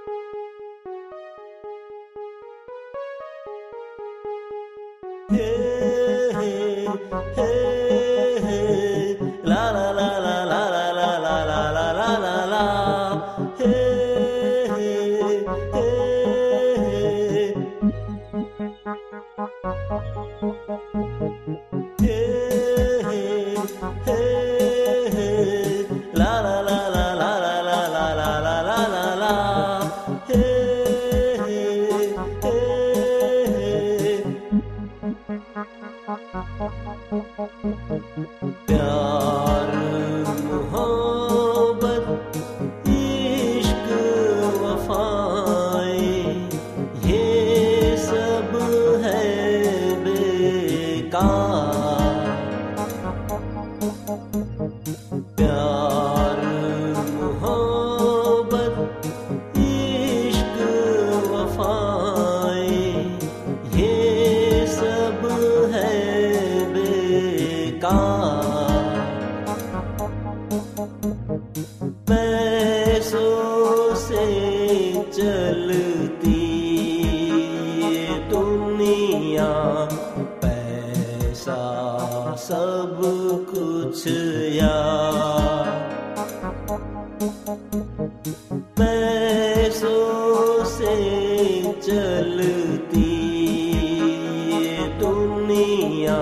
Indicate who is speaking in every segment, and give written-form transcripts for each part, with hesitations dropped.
Speaker 1: हे हे हे हे ला ला ला ला ला ला ला ला ला ला ला ला ला हे हे हे हे हे हे हे ला ला ला ला ला ला ला ला ला ला ला ला ला हे हे हे प्यार मोहब्बत इश्क वफाएं ये सब है बेकार। प्यार मोहब्बत इश्क वफाएं ये सब है पैसों से चलती ये दुनिया, पैसा सब कुछ यार। पैसों से चलती ये दुनिया,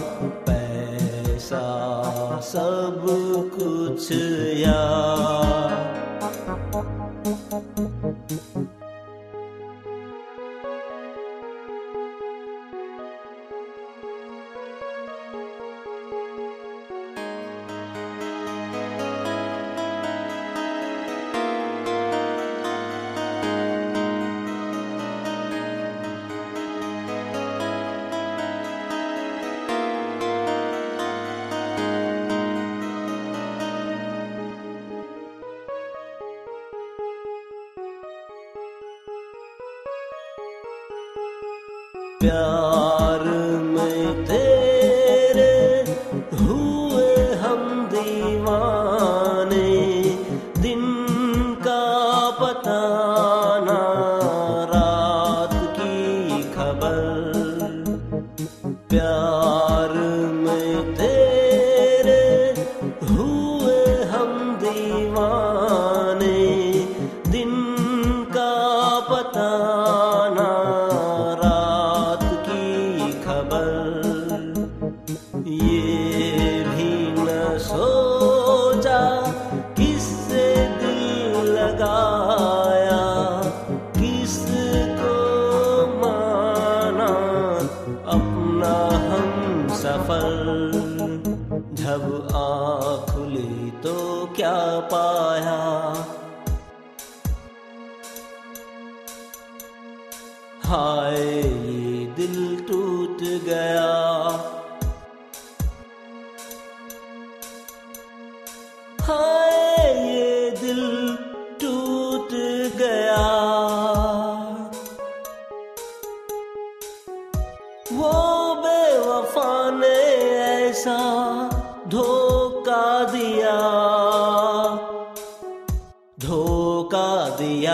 Speaker 1: पैसा सब कुछ यार। प्यार में तेरे हुए हम दीवाने, दिन का पता ना रात की खबर। प्यार में तेरे हुए हम दीवाने, दिन का पता ना ये भी न सोचा किससे दिल लगाया, किसको माना अपना हम सफर। जब आँख खुली तो क्या पाया, हाय ये दिल टूट गया। हाय ये दिल टूट गया। वो बेवफा ने ऐसा धोखा दिया, धोखा दिया।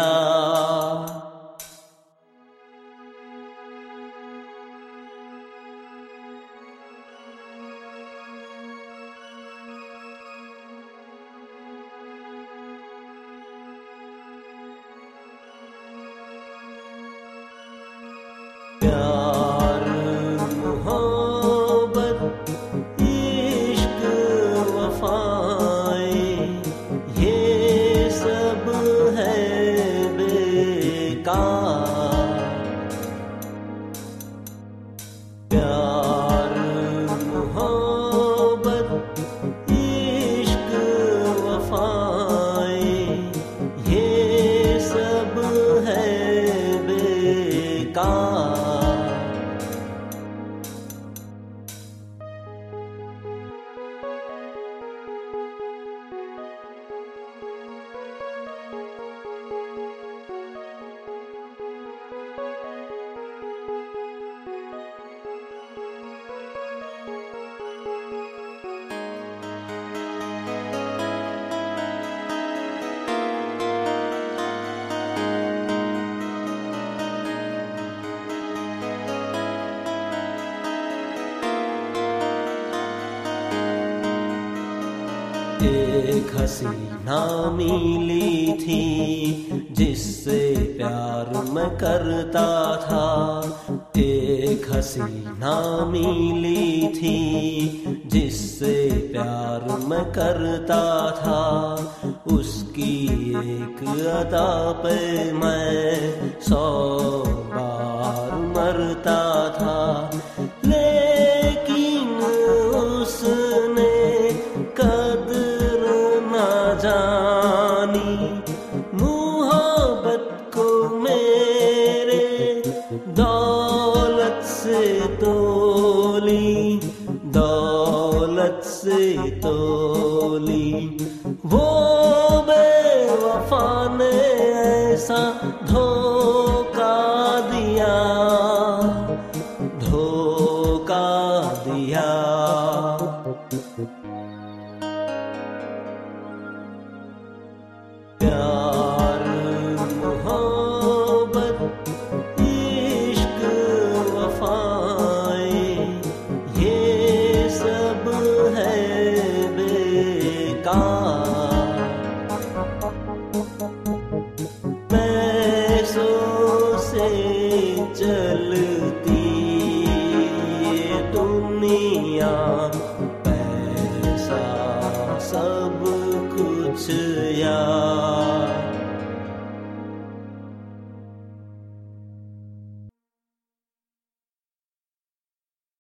Speaker 1: प्यार मोहब्बत इश्क वफाएं ये सब है बेकार। एक हसीना मिली थी जिससे प्यार मैं करता था। एक हसीना मिली थी जिससे प्यार मैं करता था। उसकी एक अदा पे मैं 100 बार मरता था। लेकिन उसने कदर ना जानी, मोहब्बत को मेरे दौलत से तोली, दौलत से तोली। वो बेवफा ने ऐसा धोखा